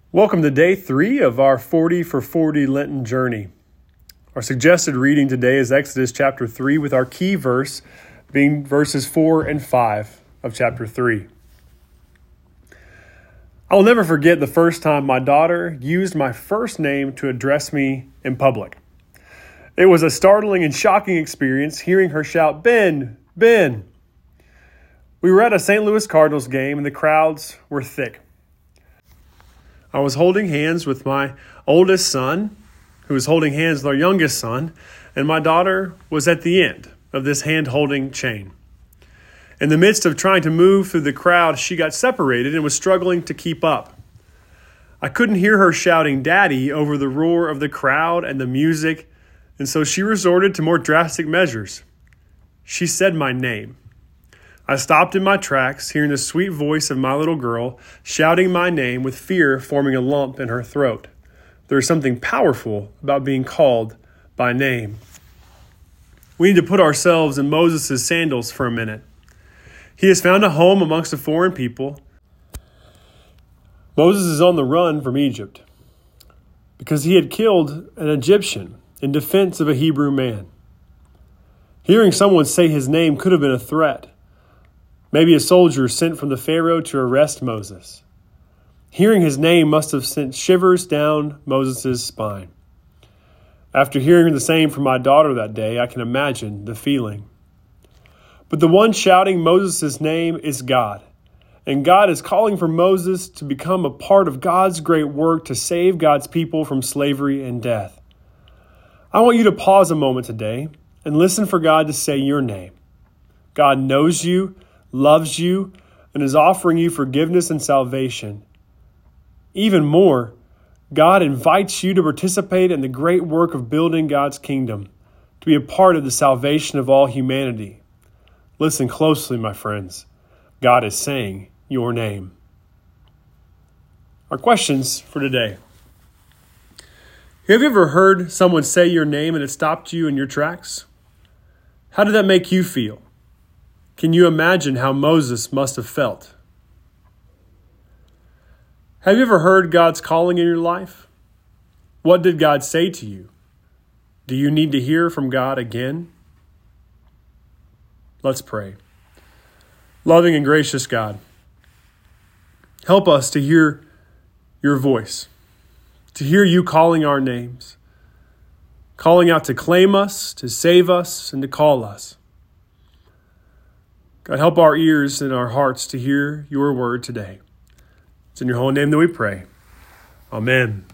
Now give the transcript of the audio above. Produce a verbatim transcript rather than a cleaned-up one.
Welcome to day three of our forty for forty Lenten journey. Our suggested reading today is Exodus chapter three, with our key verse being verses four and five of chapter three. I will never forget the first time my daughter used my first name to address me in public. It was a startling and shocking experience hearing her shout, "Ben, Ben." We were at a Saint Louis Cardinals game and the crowds were thick. I was holding hands with my oldest son, who was holding hands with our youngest son, and my daughter was at the end of this hand-holding chain. In the midst of trying to move through the crowd, she got separated and was struggling to keep up. I couldn't hear her shouting "Daddy" over the roar of the crowd and the music, and so she resorted to more drastic measures. She said my name. I stopped in my tracks, hearing the sweet voice of my little girl shouting my name with fear forming a lump in her throat. There is something powerful about being called by name. We need to put ourselves in Moses' sandals for a minute. He has found a home amongst a foreign people. Moses is on the run from Egypt because he had killed an Egyptian in defense of a Hebrew man. Hearing someone say his name could have been a threat. Maybe a soldier sent from the Pharaoh to arrest Moses. Hearing his name must have sent shivers down Moses' spine. After hearing the same from my daughter that day, I can imagine the feeling. But the one shouting Moses' name is God. And God is calling for Moses to become a part of God's great work to save God's people from slavery and death. I want you to pause a moment today and listen for God to say your name. God knows you, loves you, and is offering you forgiveness and salvation. Even more, God invites you to participate in the great work of building God's kingdom, to be a part of the salvation of all humanity. Listen closely, my friends. God is saying your name. Our questions for today. Have you ever heard someone say your name and it stopped you in your tracks? How did that make you feel? Can you imagine how Moses must have felt? Have you ever heard God's calling in your life? What did God say to you? Do you need to hear from God again? Let's pray. Loving and gracious God, help us to hear your voice, to hear you calling our names, calling out to claim us, to save us, and to call us. God, help our ears and our hearts to hear your word today. It's in your holy name that we pray. Amen.